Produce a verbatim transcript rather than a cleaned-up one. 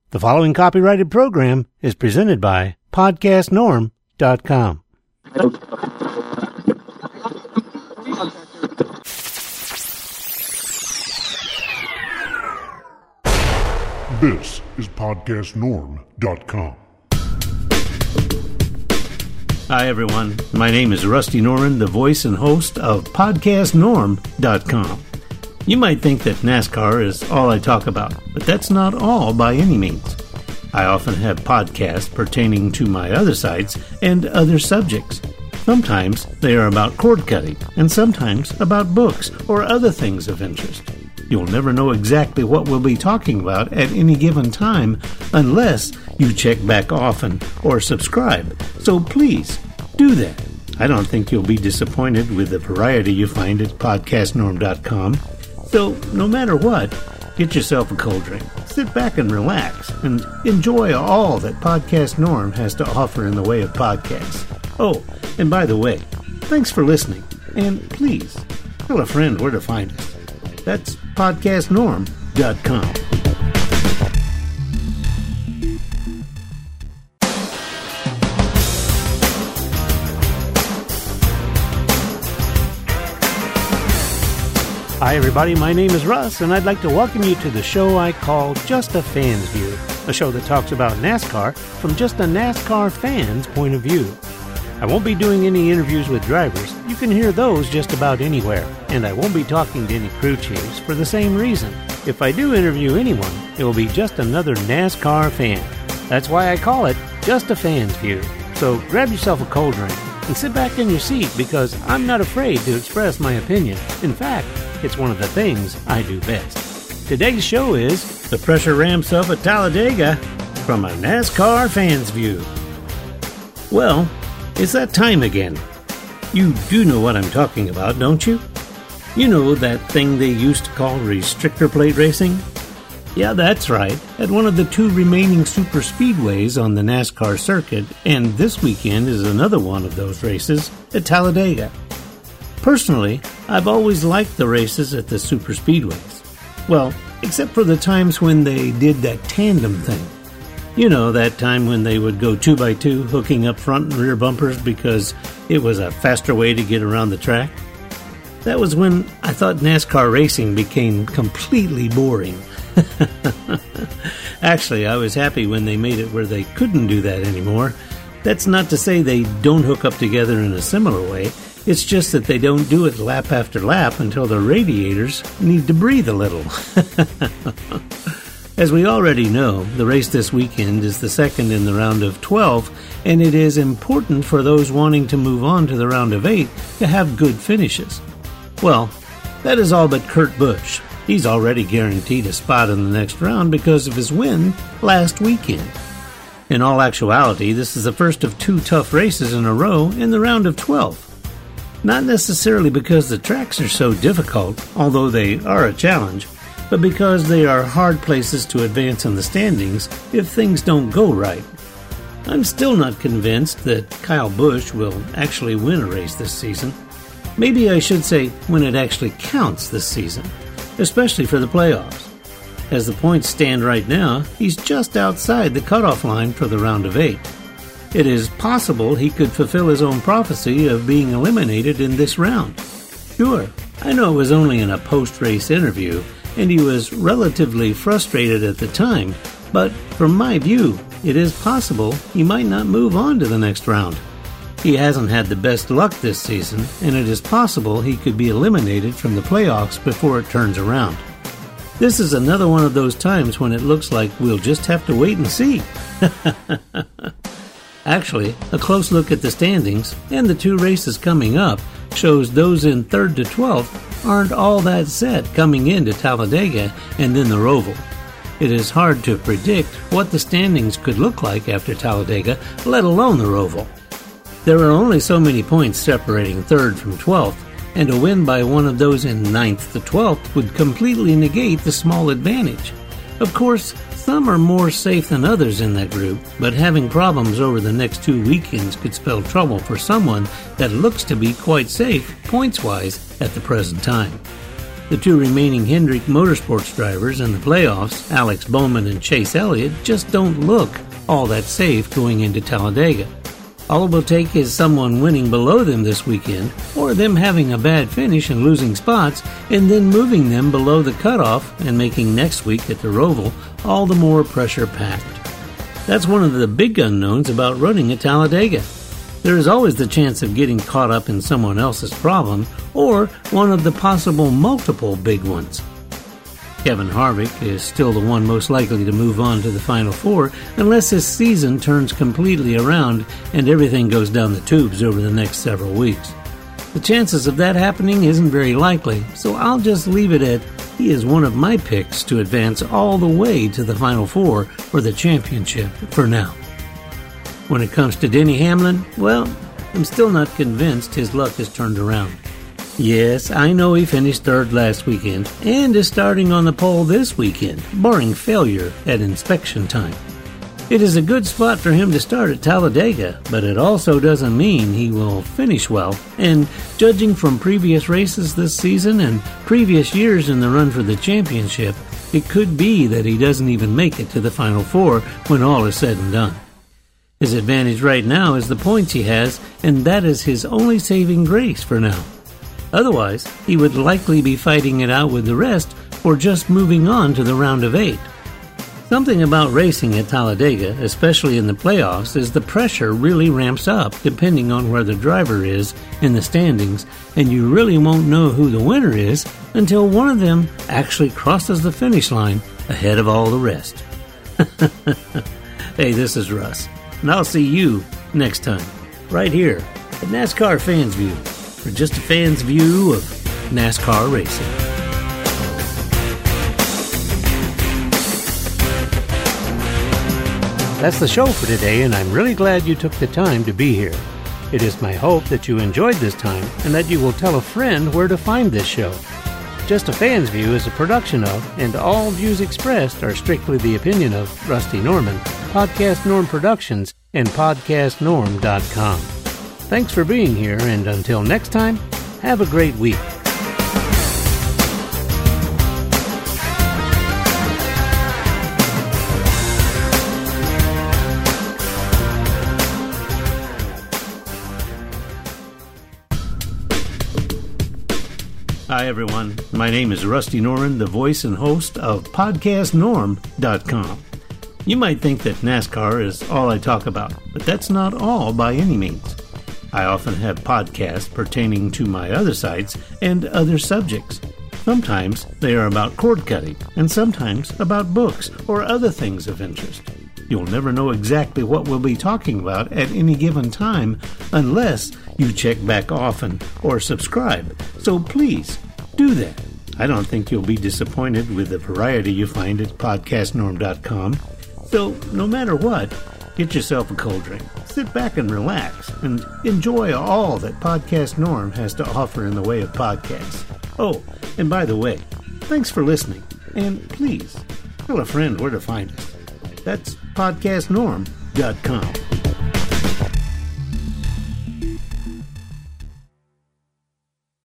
The following copyrighted program is presented by podcast norm dot com. This is podcast norm dot com. Hi, everyone. My name is Rusty Norman, the voice and host of podcast norm dot com. You might think that NASCAR is all I talk about, but that's not all by any means. I often have podcasts pertaining to my other sites and other subjects. Sometimes they are about cord cutting, and sometimes about books or other things of interest. You'll never know exactly what we'll be talking about at any given time unless you check back often or subscribe. So please, do that. I don't think you'll be disappointed with the variety you find at podcast norm dot com. So, no matter what, get yourself a cold drink, sit back and relax, and enjoy all that Podcast Norm has to offer in the way of podcasts. Oh, and by the way, thanks for listening, and please, tell a friend where to find us. That's podcast norm dot com. Hi, everybody. My name is Russ, and I'd like to welcome you to the show I call Just a Fan's View, a show that talks about NASCAR from just a NASCAR fan's point of view. I won't be doing any interviews with drivers. You can hear those just about anywhere, and I won't be talking to any crew chiefs for the same reason. If I do interview anyone, it will be just another NASCAR fan. That's why I call it Just a Fan's View. So grab yourself a cold drink and sit back in your seat, because I'm not afraid to express my opinion. In fact, it's one of the things I do best. Today's show is The Pressure Ramps Up at Talladega from a NASCAR fan's view. Well, it's that time again. You do know what I'm talking about, don't you? You know that thing they used to call restrictor plate racing? Yeah, that's right. At one of the two remaining super speedways on the NASCAR circuit, and this weekend is another one of those races at Talladega. Personally, I've always liked the races at the super speedways. Well, except for the times when they did that tandem thing. You know, that time when they would go two by two, hooking up front and rear bumpers because it was a faster way to get around the track. That was when I thought NASCAR racing became completely boring. Actually, I was happy when they made it where they couldn't do that anymore. That's not to say they don't hook up together in a similar way. It's just that they don't do it lap after lap until the radiators need to breathe a little. As we already know, the race this weekend is the second in the round of twelve, and it is important for those wanting to move on to the round of eight to have good finishes. Well, that is all but Kurt Busch. He's already guaranteed a spot in the next round because of his win last weekend. In all actuality, this is the first of two tough races in a row in the round of twelve. Not necessarily because the tracks are so difficult, although they are a challenge, but because they are hard places to advance in the standings if things don't go right. I'm still not convinced that Kyle Busch will actually win a race this season. Maybe I should say when it actually counts this season, especially for the playoffs. As the points stand right now, he's just outside the cutoff line for the round of eight. It is possible he could fulfill his own prophecy of being eliminated in this round. Sure, I know it was only in a post-race interview, and he was relatively frustrated at the time, but from my view, it is possible he might not move on to the next round. He hasn't had the best luck this season, and it is possible he could be eliminated from the playoffs before it turns around. This is another one of those times when it looks like we'll just have to wait and see. Actually, a close look at the standings and the two races coming up shows those in third to twelfth aren't all that set coming into Talladega and then the Roval. It is hard to predict what the standings could look like after Talladega, let alone the Roval. There are only so many points separating third from twelfth, and a win by one of those in ninth to twelfth would completely negate the small advantage. Of course, some are more safe than others in that group, but having problems over the next two weekends could spell trouble for someone that looks to be quite safe, points-wise, at the present time. The two remaining Hendrick Motorsports drivers in the playoffs, Alex Bowman and Chase Elliott, just don't look all that safe going into Talladega. All it will take is someone winning below them this weekend, or them having a bad finish and losing spots, and then moving them below the cutoff and making next week at the Roval all the more pressure-packed. That's one of the big unknowns about running at Talladega. There is always the chance of getting caught up in someone else's problem, or one of the possible multiple big ones. Kevin Harvick is still the one most likely to move on to the Final Four unless his season turns completely around and everything goes down the tubes over the next several weeks. The chances of that happening isn't very likely, so I'll just leave it at he is one of my picks to advance all the way to the Final Four for the championship for now. When it comes to Denny Hamlin, well, I'm still not convinced his luck has turned around. Yes, I know he finished third last weekend and is starting on the pole this weekend, barring failure at inspection time. It is a good spot for him to start at Talladega, but it also doesn't mean he will finish well, and judging from previous races this season and previous years in the run for the championship, it could be that he doesn't even make it to the Final Four when all is said and done. His advantage right now is the points he has, and that is his only saving grace for now. Otherwise, he would likely be fighting it out with the rest or just moving on to the round of eight. Something about racing at Talladega, especially in the playoffs, is the pressure really ramps up depending on where the driver is in the standings, and you really won't know who the winner is until one of them actually crosses the finish line ahead of all the rest. Hey, this is Russ, and I'll see you next time, right here at NASCAR Fans View. For just a fan's view of NASCAR racing. That's the show for today, and I'm really glad you took the time to be here. It is my hope that you enjoyed this time and that you will tell a friend where to find this show. Just a Fan's View is a production of, and all views expressed are strictly the opinion of, Rusty Norman, Podcast Norm Productions, and podcast norm dot com. Thanks for being here, and until next time, have a great week. Hi, everyone. My name is Rusty Norman, the voice and host of podcast norm dot com. You might think that NASCAR is all I talk about, but that's not all by any means. I often have podcasts pertaining to my other sites and other subjects. Sometimes they are about cord cutting, and sometimes about books or other things of interest. You'll never know exactly what we'll be talking about at any given time unless you check back often or subscribe. So please, do that. I don't think you'll be disappointed with the variety you find at podcast norm dot com. So, no matter what, get yourself a cold drink, sit back and relax, and enjoy all that Podcast Norm has to offer in the way of podcasts. Oh, and by the way, thanks for listening, and please, tell a friend where to find us. That's podcast norm dot com.